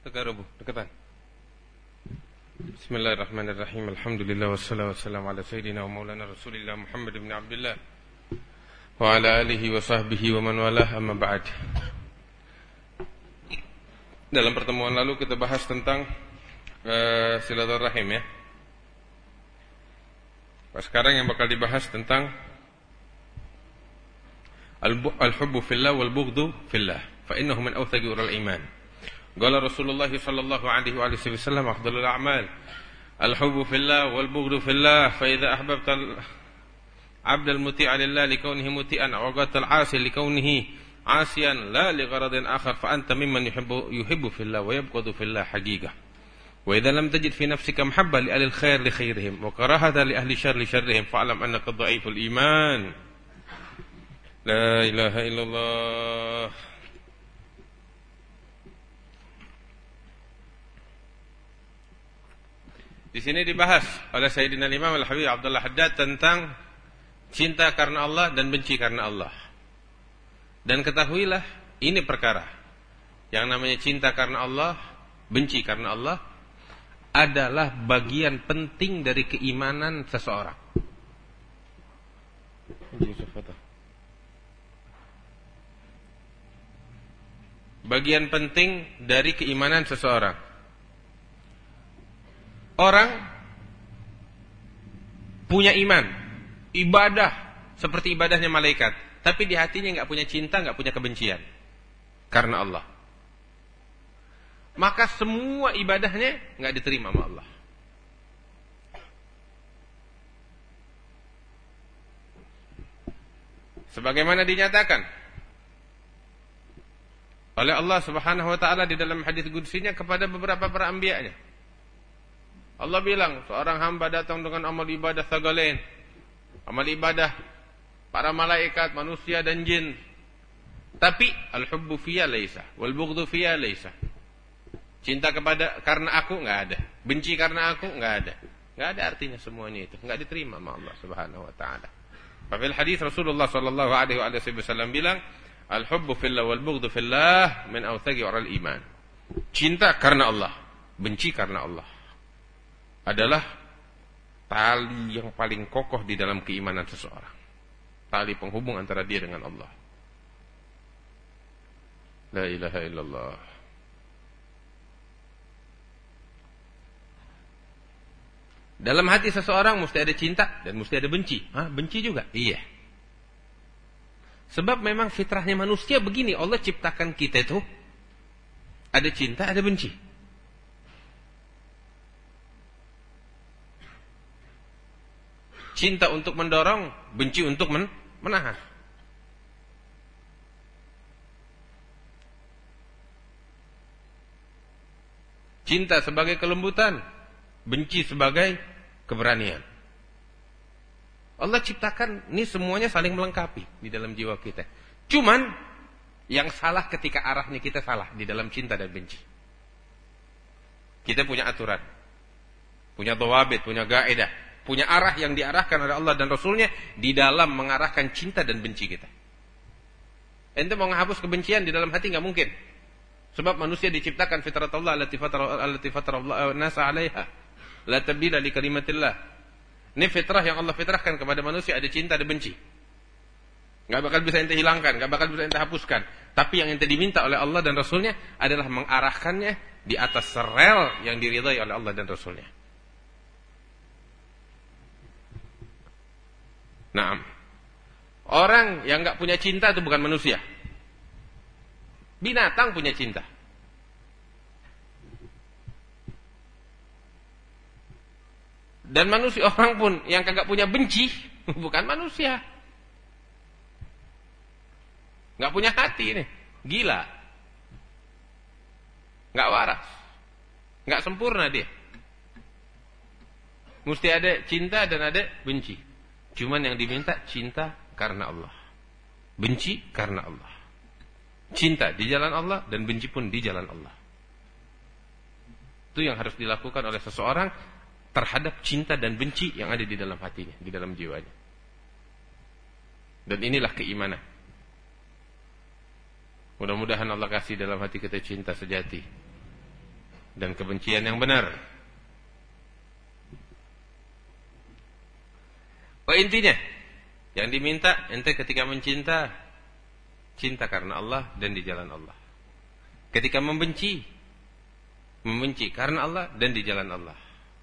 Taqarrubu, dekatan. Bismillahirrahmanirrahim. Alhamdulillah wassalatu wassalamu ala sayyidina wa maulana Rasulillah Muhammad ibn Abdullah wa ala alihi wa sahbihi wa man walah, amma ba'd. Dalam pertemuan lalu kita bahas tentang silaturahim ya. Sekarang yang bakal dibahas tentang al-hubbu fillah wal bughdhu fillah fa innahu min awthaqi ural iman. Qala Rasulullah sallallahu alaihi wasallam afdhalul a'mal al-hubbu fillah wal bughdhu fillah fa idza ahbabta al-'abda al-muti'a lillah likawnihi muti'an aw qatal 'asi likawnihi 'asiyan la li gharadin akhar fa anta mimman yuhibbu fillah wa yabghadu fillah haqiqah. Wa idza lam tajid fi nafsika mahabba li ahli al-khair li khairihim wa karahata li ahli syarr li syarrihim fa'lam annaka dha'iful iman. La ilaha illallah. Di sini dibahas oleh Sayyidina Imam Al-Habib Abdullah Haddad tentang cinta karena Allah dan benci karena Allah. Dan ketahuilah, ini perkara yang namanya cinta karena Allah, benci karena Allah adalah bagian penting dari keimanan seseorang. Bagian penting dari keimanan seseorang. Orang punya iman, ibadah seperti ibadahnya malaikat, tapi di hatinya enggak punya cinta, enggak punya kebencian karena Allah. Maka semua ibadahnya enggak diterima sama Allah. Sebagaimana dinyatakan oleh Allah Subhanahu wa taala di dalam hadis qudsinya kepada beberapa para anbiya-Nya. Allah bilang, seorang hamba datang dengan amal ibadah sagalain, amal ibadah para malaikat, manusia dan jin. Tapi al-hubbu fiyya laisa, wal bughdhu fiyya laisa. Cinta karena aku enggak ada, benci karena aku enggak ada. Enggak ada artinya semuanya itu, enggak diterima sama Allah Subhanahu wa taala. Fil hadis Rasulullah sallallahu alaihi wasallam bilang, al-hubbu fillah wal bughdhu fillah min awthaqi ural iman. Cinta karena Allah, benci karena Allah adalah tali yang paling kokoh di dalam keimanan seseorang. Tali penghubung antara dia dengan Allah. La ilaha illallah. Dalam hati seseorang mesti ada cinta dan mesti ada benci. Benci juga? Iya. Sebab memang fitrahnya manusia begini. Allah ciptakan kita itu ada cinta, ada benci. Cinta untuk mendorong, benci untuk menahan. Cinta sebagai kelembutan, benci sebagai keberanian. Allah ciptakan ini semuanya saling melengkapi di dalam jiwa kita. Cuman yang salah ketika arahnya kita salah di dalam cinta dan benci. Kita punya aturan, punya dhawabit, punya gaedah, punya arah yang diarahkan oleh Allah dan Rasulnya di dalam mengarahkan cinta dan benci kita. Ente mau menghapus kebencian di dalam hati nggak mungkin. Sebab manusia diciptakan fitrat Allah allati fatara Allah nasa 'alaiha la tabdila li kalimatillah. Ini fitrah yang Allah fitrahkan kepada manusia, ada cinta, ada benci. Nggak bakal bisa ente hilangkan, nggak bakal bisa ente hapuskan. Tapi yang ente diminta oleh Allah dan Rasulnya adalah mengarahkannya di atas rel yang diridhai oleh Allah dan Rasulnya. Naam. Orang yang enggak punya cinta itu bukan manusia. Binatang punya cinta. Dan manusia, orang pun yang kagak punya benci bukan manusia. Enggak punya hati ini. Gila. Enggak waras. Enggak sempurna dia. Mesti ada cinta dan ada benci. Cuman yang diminta cinta karena Allah, benci karena Allah. Cinta di jalan Allah dan benci pun di jalan Allah. Itu yang harus dilakukan oleh seseorang terhadap cinta dan benci yang ada di dalam hatinya, di dalam jiwanya. Dan inilah keimanan. Mudah-mudahan Allah kasih dalam hati kita cinta sejati dan kebencian yang benar. Intinya yang diminta ente ketika mencinta, cinta karena Allah dan di jalan Allah. Ketika membenci, membenci karena Allah dan di jalan Allah.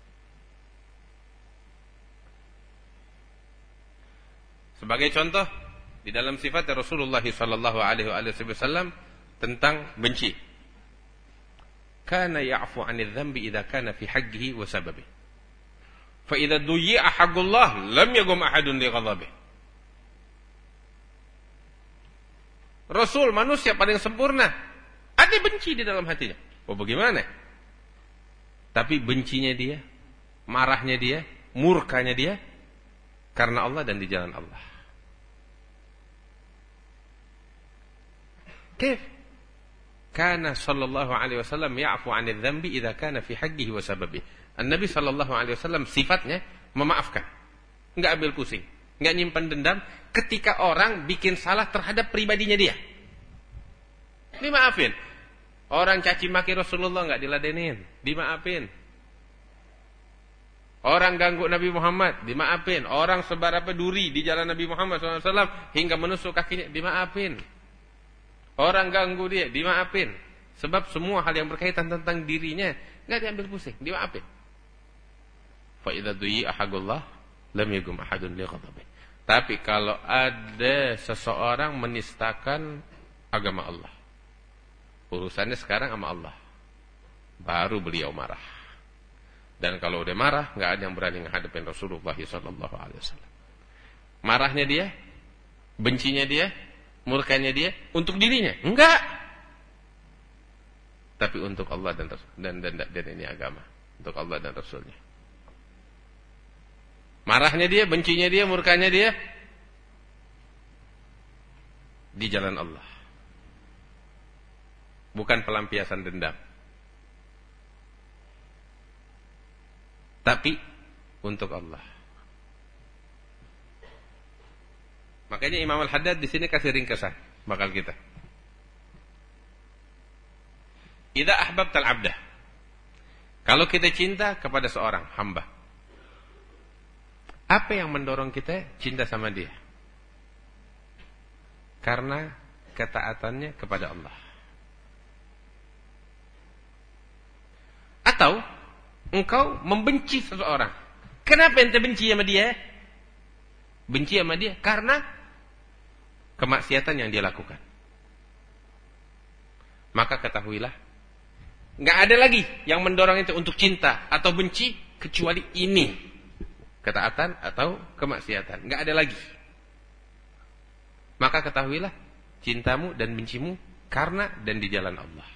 Sebagai contoh di dalam sifat Rasulullah sallallahu alaihi wasallam tentang benci. Kana ya'fu 'anil dhanbi idza kana fi haqqihi wa sababihi. Fa idza duyyi'a haqqullah lam yaqum ahadun li ghadabihi. Rasul manusia paling sempurna, ada benci di dalam hatinya. Oh bagaimana? Tapi bencinya dia, marahnya dia, murkanya dia karena Allah dan di jalan Allah. Kif? Kana sallallahu alaihi wasallam ya'fu 'anil dhanbi idza kana fi haqqihi wa sababihi. An-Nabi sallallahu alaihi wasallam sifatnya memaafkan. Enggak ambil pusing, enggak nyimpan dendam ketika orang bikin salah terhadap pribadinya dia. Dimaafin. Orang caci maki Rasulullah enggak diladenin, dimaafin. Orang ganggu Nabi Muhammad, dimaafin. Orang sebar duri di jalan Nabi Muhammad SAW hingga menusuk kakinya, dimaafin. Orang ganggu dia, dimaafin. Sebab semua hal yang berkaitan tentang dirinya enggak diambil pusing, dimaafin. Fa idza duyi'a haqqullah lam yaqum ahadun li ghadabi. Tapi kalau ada seseorang menistakan agama Allah, urusannya sekarang sama Allah, baru beliau marah. Dan kalau udah marah, enggak ada yang berani menghadapin Rasulullah sallallahu alaihi wasallam. Marahnya dia, bencinya dia, murkanya dia untuk dirinya? Enggak. Tapi untuk Allah dan ini agama, untuk Allah dan Rasulnya. Marahnya dia, bencinya dia, murkanya dia di jalan Allah. Bukan pelampiasan dendam. Tapi untuk Allah. Makanya Imam Al-Haddad di sini kasih ringkasan bakal kita. Idza ahbabtal 'abda. Kalau kita cinta kepada seorang hamba, apa yang mendorong kita cinta sama dia? Karena ketaatannya kepada Allah. Atau engkau membenci seseorang. Kenapa ente benci sama dia? Benci sama dia karena kemaksiatan yang dia lakukan. Maka ketahuilah, enggak ada lagi yang mendorong ente untuk cinta atau benci kecuali ini. Ketaatan atau kemaksiatan, enggak ada lagi. Maka ketahuilah, cintamu dan bencimu karena dan di jalan Allah.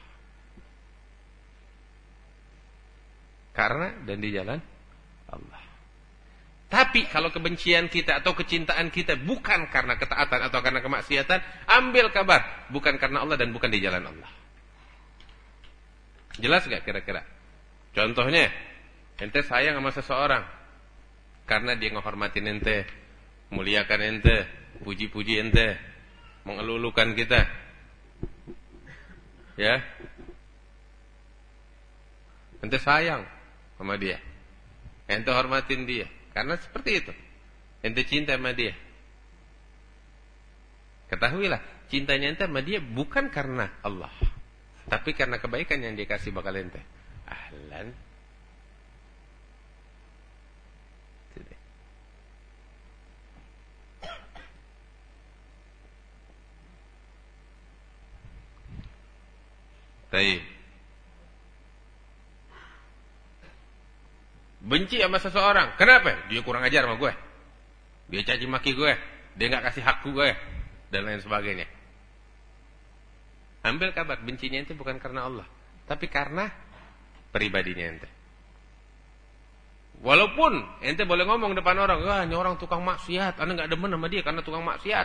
Karena dan di jalan Allah. Tapi kalau kebencian kita atau kecintaan kita bukan karena ketaatan atau karena kemaksiatan, ambil kabar, bukan karena Allah dan bukan di jalan Allah. Jelas gak kira-kira? Contohnya, ente sayang sama seseorang karena dia menghormatin ente, muliakan ente, puji-puji ente, mengelulukan kita. Ya. Ente sayang sama dia. Ente hormatin dia karena seperti itu. Ente cinta sama dia. Ketahuilah, cintanya ente sama dia bukan karena Allah, tapi karena kebaikan yang dia kasih bakal ente. Ahlan. Baik. Benci sama seseorang. Kenapa? Dia kurang ajar sama gue. Dia caci maki gue. Dia gak kasih hakku gue. Dan lain sebagainya. Ambil kabar. Bencinya ente bukan karena Allah, tapi karena pribadinya ente. Walaupun ente boleh ngomong depan orang, wah ini orang tukang maksiat, anda gak demen sama dia karena tukang maksiat.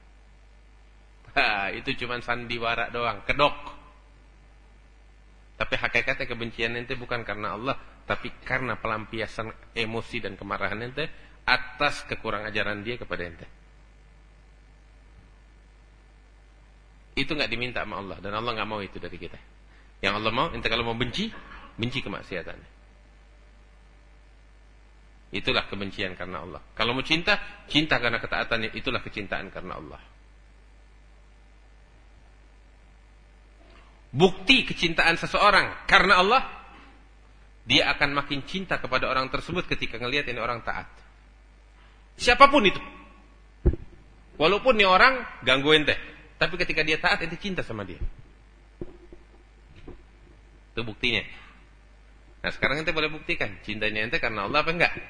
Itu cuma sandiwara doang, kedok. Tapi hakikatnya kebencian ente bukan karena Allah, tapi karena pelampiasan emosi dan kemarahan ente atas kekurang ajaran dia kepada ente. Itu gak diminta sama Allah, dan Allah gak mau itu dari kita. Yang Allah mau, ente kalau mau benci, benci kemaksiatannya. Itulah kebencian karena Allah. Kalau mau cinta, cinta karena ketaatannya, itulah kecintaan karena Allah. Bukti kecintaan seseorang karena Allah, dia akan makin cinta kepada orang tersebut ketika ngelihat ini orang taat. Siapapun itu. Walaupun ini orang ganggu ente, tapi ketika dia taat, ente cinta sama dia. Itu buktinya. Nah sekarang ente boleh buktikan cintanya ente karena Allah apa enggak?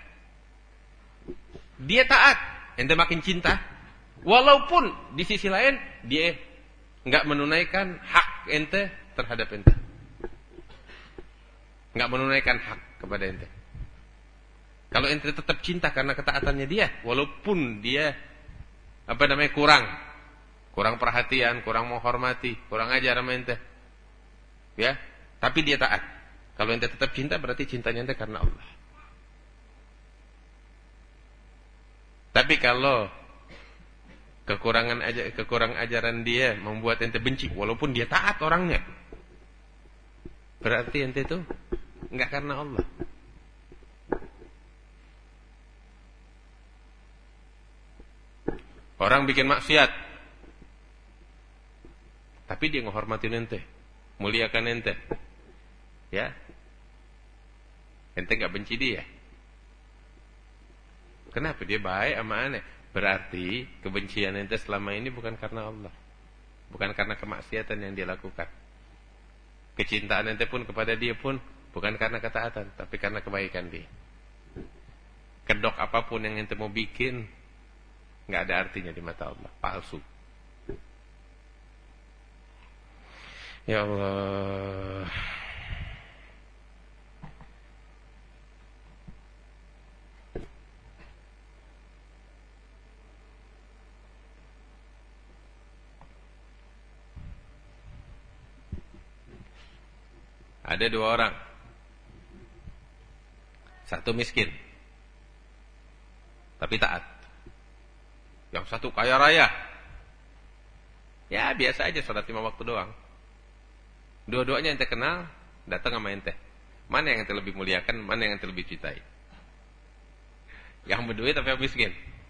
Dia taat, ente makin cinta. Walaupun di sisi lain dia enggak menunaikan hak ente terhadap ente, enggak menunaikan hak kepada ente. Kalau ente tetap cinta karena ketaatannya dia, walaupun dia kurang perhatian, kurang menghormati, kurang ajar sama ente, ya, tapi dia taat. Kalau ente tetap cinta, berarti cintanya ente karena Allah. Tapi kalau kekurangan ajaran dia membuat ente benci, walaupun dia taat orangnya, berarti ente itu enggak karena Allah. Orang bikin maksiat, tapi dia menghormatin ente, muliakan ente, ya, ente enggak benci dia. Kenapa? Dia baik sama aneh. Berarti kebencian ente selama ini bukan karena Allah, bukan karena kemaksiatan yang dia lakukan. Kecintaan ente pun kepada dia pun bukan karena ketaatan, tapi karena kebaikan dia. Kedok apapun yang ente mau bikin, nggak ada artinya di mata Allah, palsu. Ya Allah. Ada dua orang. Satu miskin, tapi taat. Yang satu kaya raya. Ya biasa aja, sholat 5 waktu doang. Dua-duanya ente kenal, datang sama ente. Mana yang ente lebih muliakan, mana yang ente lebih cintai? Yang berduit tapi yang miskin?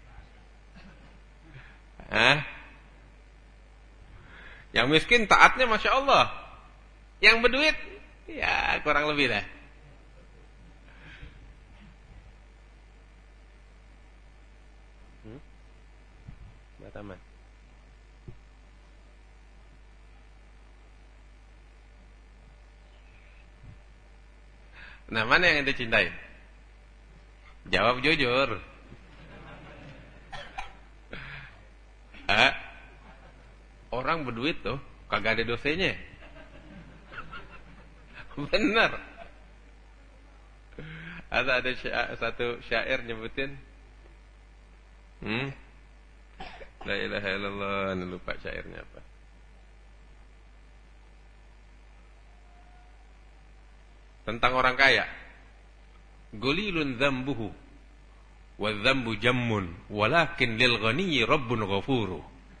Yang miskin taatnya Masya Allah. Yang berduit, ya kurang lebih lah. Taman. Nah, mana yang ente cintai? Jawab jujur. Orang berduit tuh kagak ada dosanya. Benar. Ada satu syair nyebutin. La ilaha illallah, lupa syairnya apa. Tentang orang kaya. Gulilun dzambuhu wa dzambu jammun walakin lil ghaniyyi rabbun ghafuru.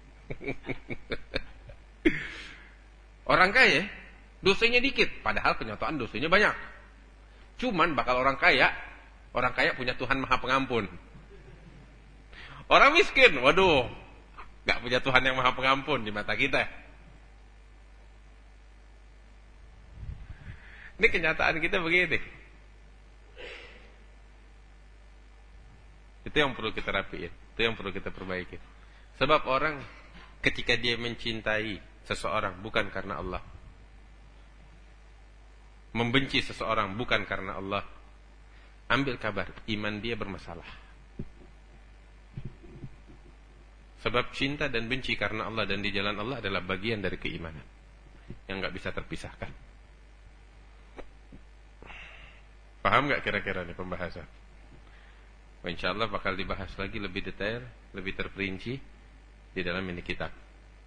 Orang kaya dosanya dikit, padahal kenyataan dosanya banyak. Cuman bakal orang kaya punya Tuhan Maha Pengampun. Orang miskin, waduh, gak punya Tuhan yang Maha Pengampun di mata kita. Ini kenyataan kita begini. Itu yang perlu kita rapiin, itu yang perlu kita perbaiki. Sebab orang ketika dia mencintai seseorang bukan karena Allah, membenci seseorang bukan karena Allah, ambil kabar, iman dia bermasalah. Sebab cinta dan benci karena Allah dan di jalan Allah adalah bagian dari keimanan yang gak bisa terpisahkan. Paham gak kira-kira nih pembahasan? InsyaAllah bakal dibahas lagi lebih detail, lebih terperinci di dalam ini kitab.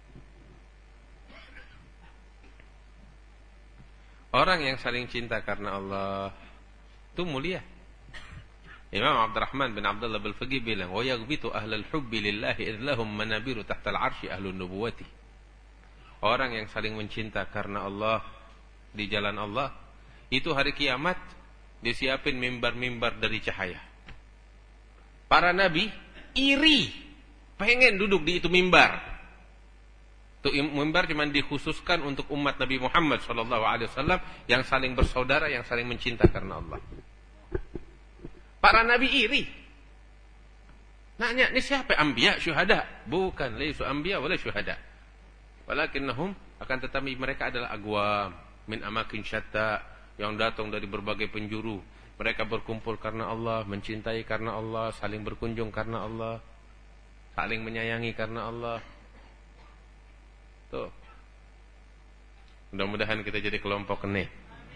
Orang yang saling cinta karena Allah itu mulia. Imam Abdurrahman bin Abdullah Al-Faqih bilang, "Wa yaghbitu ahlal hubbi lillahi idh lahum manabiru tahtal 'arsy ahlun nubuwati." Orang yang saling mencinta karena Allah di jalan Allah Itu hari kiamat disiapin mimbar-mimbar dari cahaya. Para nabi iri, pengen duduk di itu mimbar. Itu mimbar cuma dikhususkan untuk umat Nabi Muhammad SAW yang saling bersaudara, yang saling mencinta karena Allah. Para nabi iri. Nanya, ini siapa? Anbiya, syuhada? Bukan, laisu anbiya wala syuhada. Walakinnahum, akan tetapi mereka adalah agwam min amakin syatta, yang datang dari berbagai penjuru. Mereka berkumpul karena Allah, mencintai karena Allah, saling berkunjung karena Allah, saling menyayangi karena Allah. Tuh. Mudah-mudahan kita jadi kelompok ini.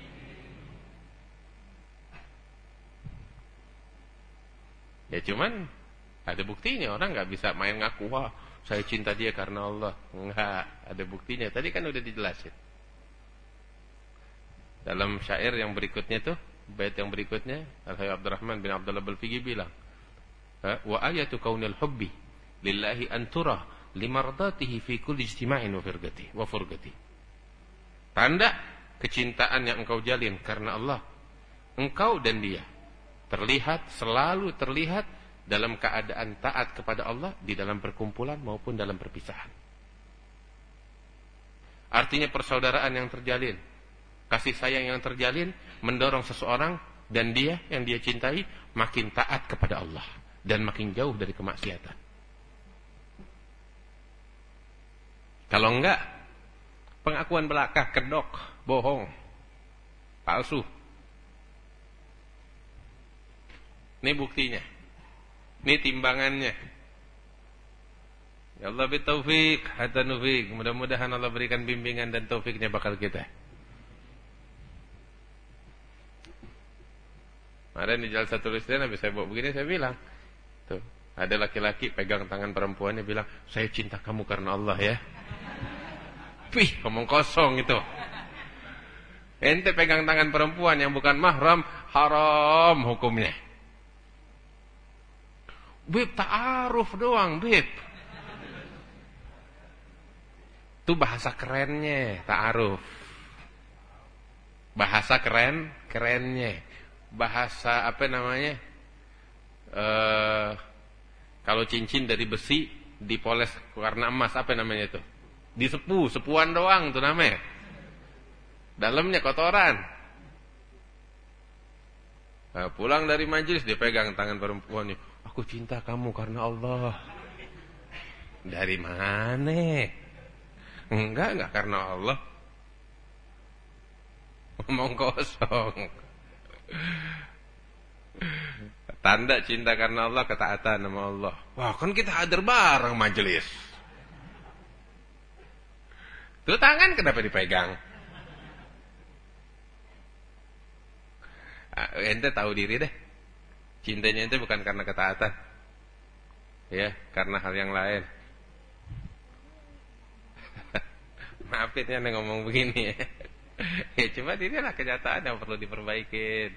Ya cuman ada buktinya, orang nggak bisa main ngaku, wah saya cinta dia karena Allah. Enggak, ada buktinya. Tadi kan udah dijelasin. Dalam syair yang berikutnya tuh, bait yang berikutnya, Al-Hayy Abdurrahman bin Abdullah Balfiqi bilang, wa ayatu kaunil hubbi lillahi antura limardatihi fi kulli ijtima'in wa furgati. Tanda kecintaan yang engkau jalin karena Allah, engkau dan dia terlihat, selalu terlihat dalam keadaan taat kepada Allah di dalam perkumpulan maupun dalam perpisahan. Artinya persaudaraan yang terjalin, kasih sayang yang terjalin mendorong seseorang dan dia yang dia cintai makin taat kepada Allah dan makin jauh dari kemaksiatan. Kalau enggak, pengakuan belaka, kedok, bohong, palsu. Ini buktinya. Ini timbangannya. Ya Allah bitaufiq, hatta nufiq. Mudah-mudahan Allah berikan bimbingan dan taufiknya bakal kita. Kemarin di Jalsa Tulisnya habis saya bawa begini, saya bilang, tuh, ada laki-laki pegang tangan perempuannya bilang, saya cinta kamu karena Allah ya. Wih, ngomong kosong itu. Ente pegang tangan perempuan yang bukan mahram, haram hukumnya. Beb, ta'aruf doang, beb. Itu bahasa kerennya, ta'aruf. Bahasa kerennya. Bahasa apa namanya? Kalau cincin dari besi dipoles warna emas, apa namanya itu? Sepuan doang tuh namanya. Dalamnya kotoran. Nah, pulang dari majelis dia pegang tangan perempuannya. Aku cinta kamu karena Allah. Dari mana? Enggak karena Allah. Ngomong kosong. Tanda cinta karena Allah, ketaatan sama Allah. Wah, kan kita hadir bareng majelis. Tuh tangan kenapa dipegang? Ente tahu diri deh. Cintanya ente bukan karena ketaatan. Ya, karena hal yang lain. Maafin ya ngomong begini ya. Ya cuma inilah kenyataan yang perlu diperbaikin.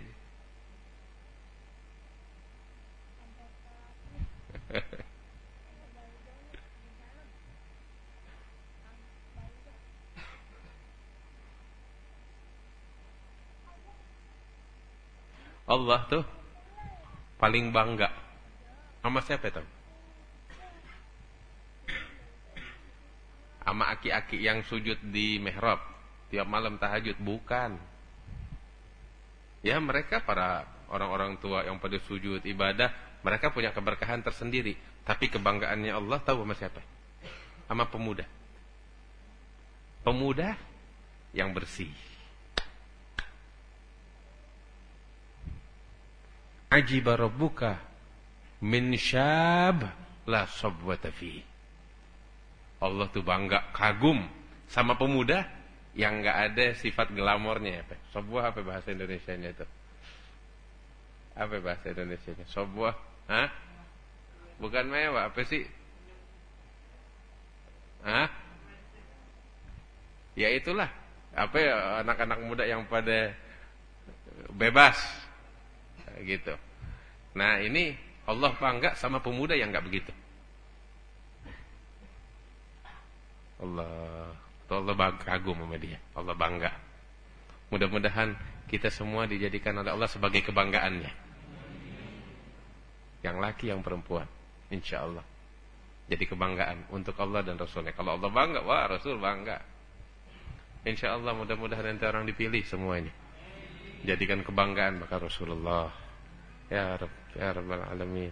Allah tuh paling bangga sama siapa itu? Sama aki-aki yang sujud di mihrab tiap malam tahajud? Bukan. Ya mereka para orang-orang tua yang pada sujud ibadah, mereka punya keberkahan tersendiri. Tapi kebanggaannya Allah tahu sama siapa? Sama pemuda. Pemuda yang bersih. Ajiba rabbuka min syab la sabwata fi. Allah tuh bangga, kagum sama pemuda yang enggak ada sifat glamornya. Sabwah apa bahasa Indonesianya itu? Apa bahasa Indonesianya? Sabwah, hah? Bukan mewah, apa sih? Hah? Ya itulah. Apa ya, anak-anak muda yang pada bebas gitu. Nah ini Allah bangga sama pemuda yang enggak begitu. Allah bangga, kagum sama dia. Allah bangga. Mudah-mudahan kita semua dijadikan oleh Allah sebagai kebanggaannya. Yang laki, yang perempuan, insyaallah jadi kebanggaan untuk Allah dan Rasulnya. Kalau Allah bangga, wah Rasul bangga. Insyaallah mudah-mudahan nanti orang dipilih semuanya jadikan kebanggaan maka Rasulullah. Ya Rabb, ya Rabbal Alamin.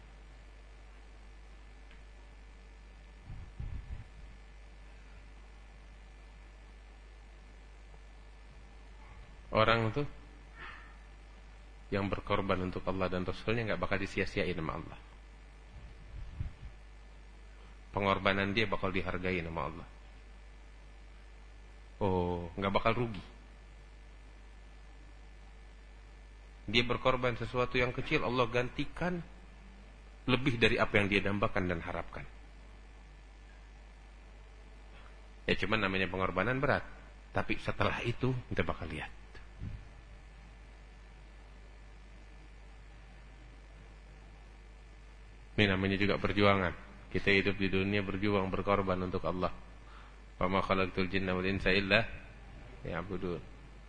Orang tuh yang berkorban untuk Allah dan Rasulnya gak bakal disia-siain sama Allah. Pengorbanan dia bakal dihargai sama Allah. Oh, gak bakal rugi. Dia berkorban sesuatu yang kecil, Allah gantikan lebih dari apa yang dia dambakan dan harapkan. Ya cuman namanya pengorbanan berat. Tapi setelah itu kita bakal lihat. Ini namanya juga perjuangan. Kita hidup di dunia berjuang, berkorban untuk Allah. Wa ma khalaqtul jinna wal insa illa liya'budun.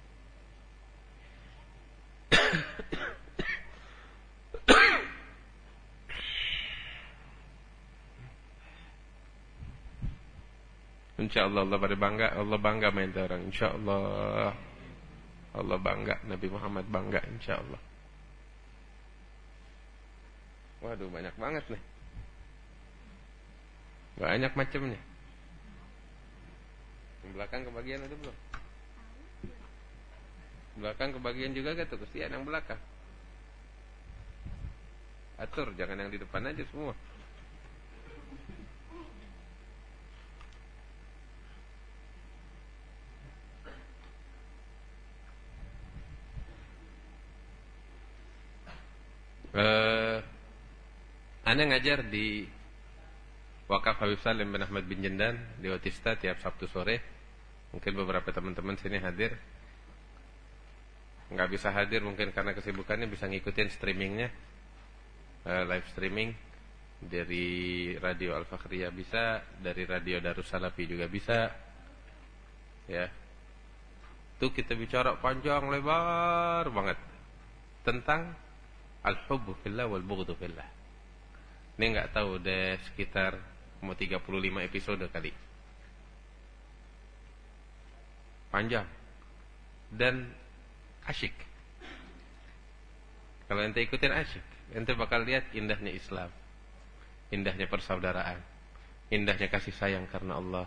Insyaallah Allah bangga, Allah bangga main orang. Insyaallah Allah bangga, Nabi Muhammad bangga insyaallah. Waduh, banyak banget nih. Banyak macamnya. Yang belakang kebagian ada belum? Belakang kebagian juga gak tuh? Kesian yang belakang. Atur, jangan yang di depan aja semua. Ana ngajar di Wakaf Habib Salim bin Ahmad bin Jendan di Otista tiap Sabtu sore. Mungkin beberapa teman-teman sini hadir. Nggak bisa hadir mungkin karena kesibukannya, bisa ngikutin streamingnya, live streaming dari Radio Al-Fakhriyah bisa, dari Radio Darussalafi juga bisa. Ya, itu kita bicara panjang lebar banget tentang al-hubbu fillah wal bughdu fillah. Ini nggak tahu udah sekitar mau 35 episode kali. Panjang dan asyik. Kalau ente ikutin asyik, ente bakal lihat indahnya Islam, indahnya persaudaraan, indahnya kasih sayang karena Allah.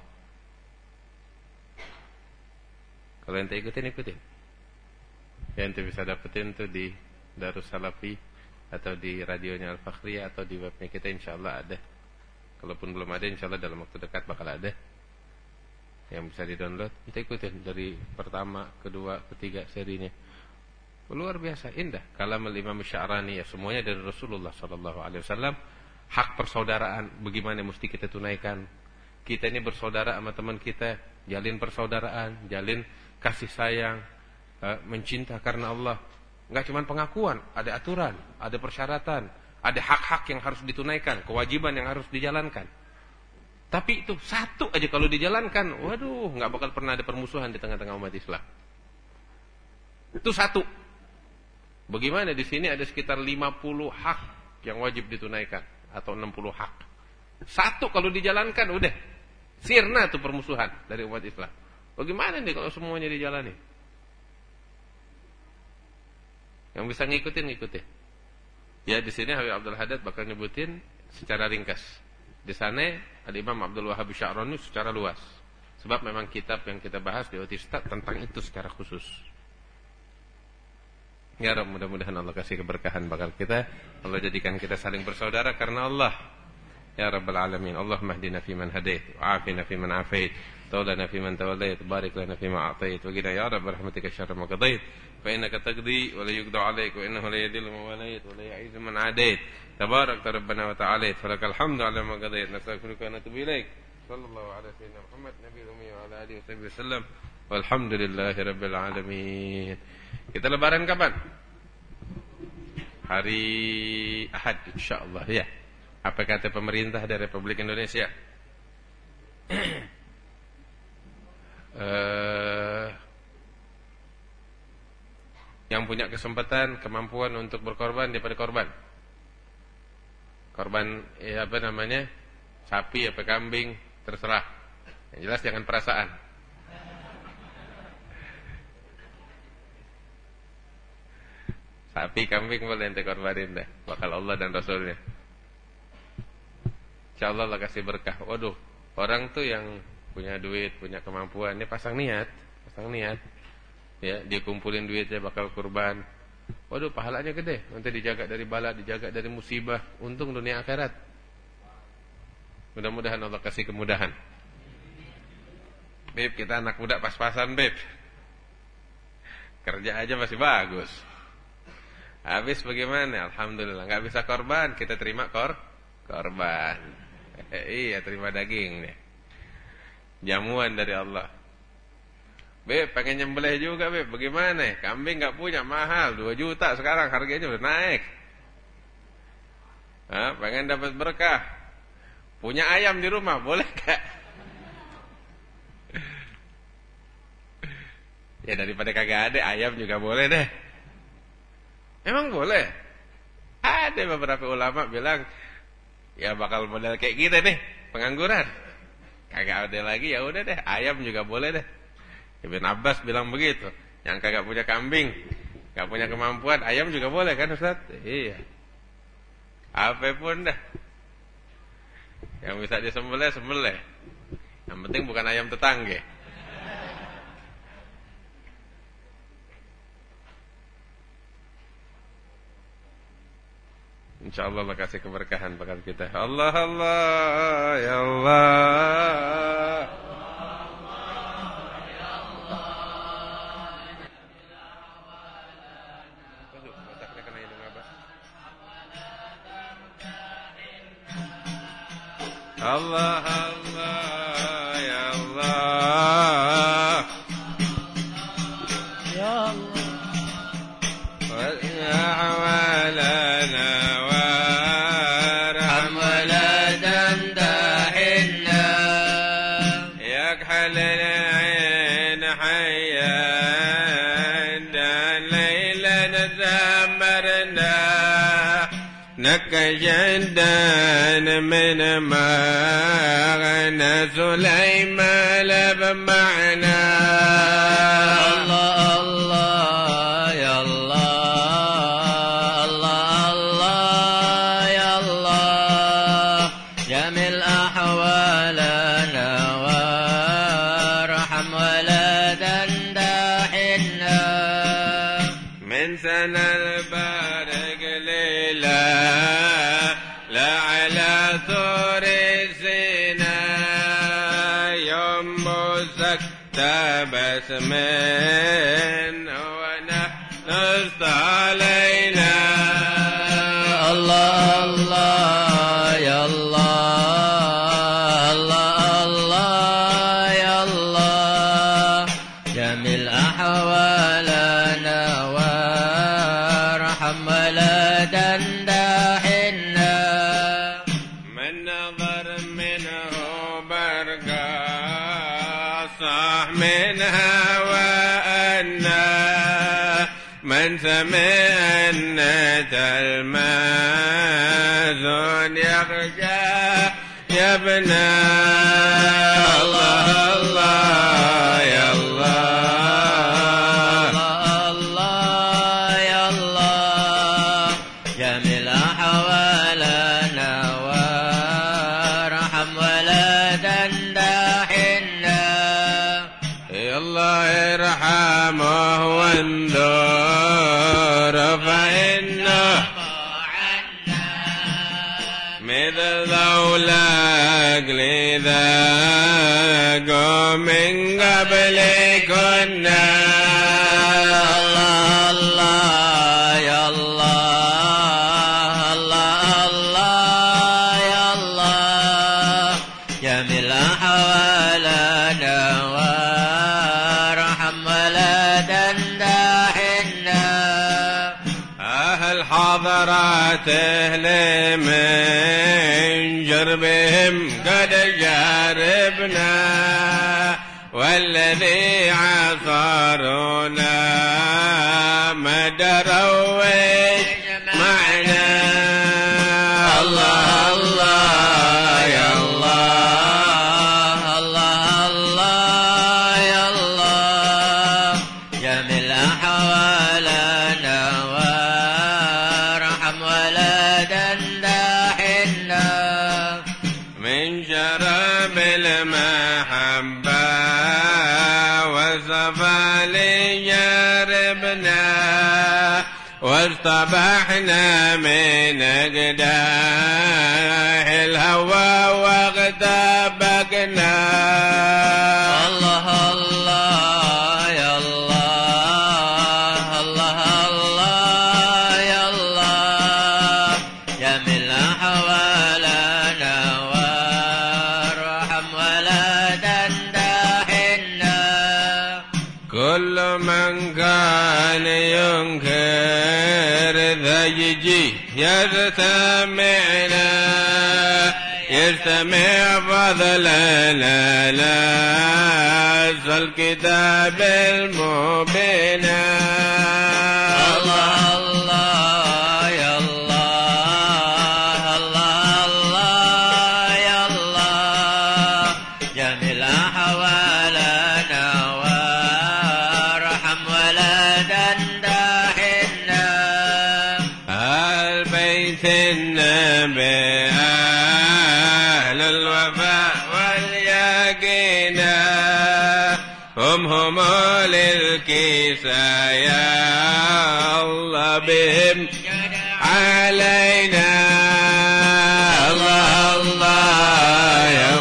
Kalau ente ikutin. Ya ente bisa dapetin tuh di Darussalafi atau di radionya Al-Fakhriyah atau di webnya kita, insyaallah ada. Kalaupun belum ada, insyaallah dalam waktu dekat bakal ada yang bisa di-download. Kita ikutin dari pertama, kedua, ketiga serinya. Luar biasa indah. Kalam Imam Sya'rani, ya semuanya dari Rasulullah sallallahu alaihi wasallam. Hak persaudaraan bagaimana mesti kita tunaikan. Kita ini bersaudara sama teman kita, jalin persaudaraan, jalin kasih sayang, mencinta karena Allah. Enggak cuma pengakuan, ada aturan, ada persyaratan, ada hak-hak yang harus ditunaikan, kewajiban yang harus dijalankan. Tapi itu satu aja kalau dijalankan, waduh, enggak bakal pernah ada permusuhan di tengah-tengah umat Islam. Itu satu. Bagaimana di sini ada sekitar 50 hak yang wajib ditunaikan atau 60 hak. Satu kalau dijalankan udah sirna tuh permusuhan dari umat Islam. Bagaimana nih kalau semuanya dijalani? Yang bisa ngikutin. Ya di sini Habib Abdul Haddad bakal nyebutin secara ringkas. Di sana ada Imam Abdul Wahhab Sya'rani secara luas. Sebab memang kitab yang kita bahas di Otista tentang itu secara khusus. Ya Rabb, mudah-mudahan Allah kasih keberkahan bakal kita. Allah jadikan kita saling bersaudara karena Allah. Ya Rabbal Alamin. Allahumma hdina fiman hadait, wa'afina fiman afait, tawlana fiman tawallait, barik lana fima a'tait, wa qina ya Rabb rahmatika syarra ma qadait. فإنك تقضي ولا يقضى عليك وإنه لا يذل من واليت ولا يعز من عاديت تبارك ربنا وتعالى فلك الحمد على ما قضيت نستغفرك ونتوب إليك صلى الله على سيدنا محمد نبي الأمي وعلى آله وصحبه وسلم والحمد لله رب العالمين. Kita lebaran kapan? Hari Ahad insyaallah ya. Apa kata pemerintah dari Republik Indonesia? Yang punya kesempatan, kemampuan untuk berkorban daripada korban. Korban sapi apa kambing, terserah. Yang jelas jangan perasaan. Sapi, kambing boleh ente korbanin deh, bakal Allah dan Rasulnya. InsyaAllah Allah kasih berkah. Waduh, orang tuh yang punya duit, punya kemampuan, dia pasang niat. Ya, dia kumpulin duitnya bakal kurban. Waduh, pahalanya gede. Nanti dijaga dari bala, dijaga dari musibah. Untung dunia akhirat. Mudah-mudahan Allah kasih kemudahan. Beb, kita anak muda pas-pasan, Beb. Kerja aja masih bagus. Habis bagaimana? Alhamdulillah, nggak bisa korban, kita terima korban. Iya, terima daging nih. Jamuan dari Allah. Beb, pengen nyembelih juga, Beb. Bagaimana? Kambing nggak punya, mahal, 2 juta sekarang harganya udah naik. Pengen dapat berkah. Punya ayam di rumah, boleh nggak? Ya daripada kagak ada, ayam juga boleh deh. Emang boleh? Ada beberapa ulama bilang, ya bakal model kayak kita nih, pengangguran. Kagak ada lagi, ya udah deh, ayam juga boleh deh. Ibn Abbas bilang begitu. Yang kagak punya kambing, gak punya kemampuan, ayam juga boleh kan Ustaz? Iya. Apapun dah. Yang bisa disembelih, sembelih. Yang penting bukan ayam tetangga. InsyaAllah Allah kasih keberkahan bakal kita. Allah Allah ya Allah. Allah Allah ya Allah. Ya Allah. Ya hawalana warham waladan dahinna yakhal al-ain hayyan laylan zamarna نكجدان من مغنى سليمان بمعنى الله الله يا الله الله الله يا الله جميل أحوالنا وارحم ولدا داحنا من سنة البارق ليلة لا على ثور السيناء يوم بوسك تبسم ونحن علينا الله الله يا الله الله الله يا الله جميل أحوالنا وارحم ولدا داحنا من نظر منه برقى صح منها وأنا من سمع النت المازون يخشى يبنى الله الله يا الله الله يا الله جميل أحوالنا وارحم ولدا داحنا يا الله ارحمه وانظر فإنه مثل ذولاك لذاك من قبل كنا الله الله يا الله الله الله يا الله جميل أحوالنا وارحم ولدا داحنا أهل حضراته من جربهم قد جاربنا والذي عصرنا بعد روج معنا الله الله يا الله الله الله يا الله جمل أحوالنا وارحم ولدا داحنا من شراب المحبة وصفى لجربنا واصطبحنا من أقداح الهوى واغتبقنا الله الله يا الله الله الله يا الله جمل أحوالنا وارحم ولدا داحنا كل من كان ينكر ذا يجي يستمع فضلنا لا الكتاب المبين الله الله يا الله الله الله يا الله جمل أحوالنا وارحم ولدا داحنا البيت النبي أهل الوفاء واليقين هم للكيسى يا الله بهم علينا الله الله يا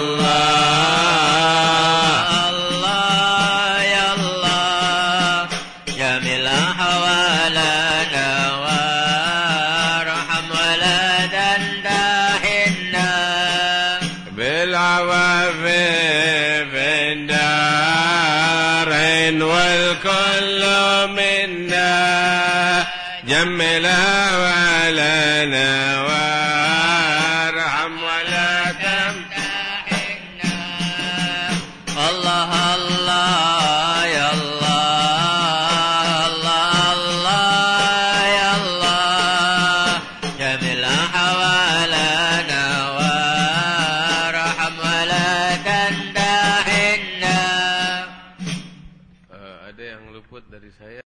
الله الله يا الله جمل أحوالنا وارحم ولدا داحنا بالعوافي في الدارين والكل منا جمل أحوالنا وارحم ولا تمتع